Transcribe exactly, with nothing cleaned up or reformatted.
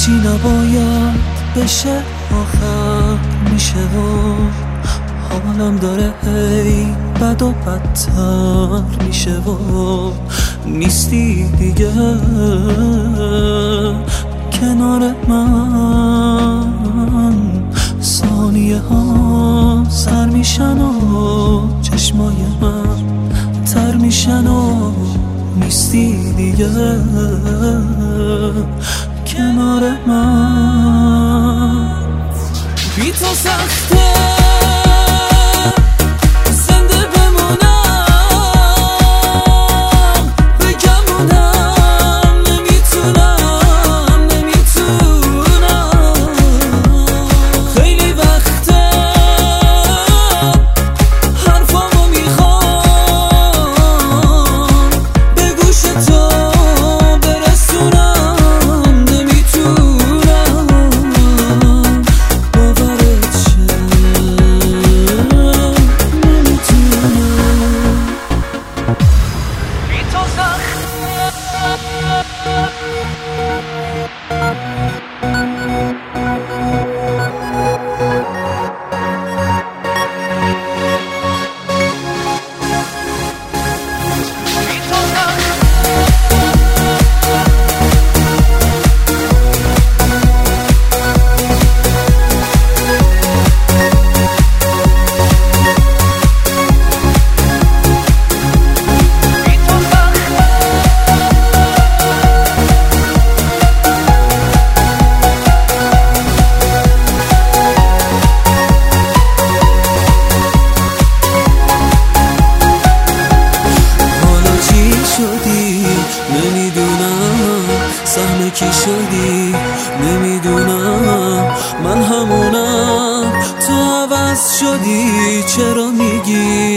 چی نباید بشه آخر میشه و حالم داره هی بد و بدتر میشه و نیستی دیگه کنار من، ثانیه ها سر میشن و چشمای من تر میشن و نیستی دیگه کنار من. بی تو سخته زنده بمونم، بگمونم نمیتونم نمیتونم. خیلی وقته حرفامو میخوام به گوش تو برسونم، نمیتونم باورت شه، نمیتونم. بی تو سخته نمیدونم سهم کی شدی، نمیدونم من همونم تو عوض شدی. چرا میگی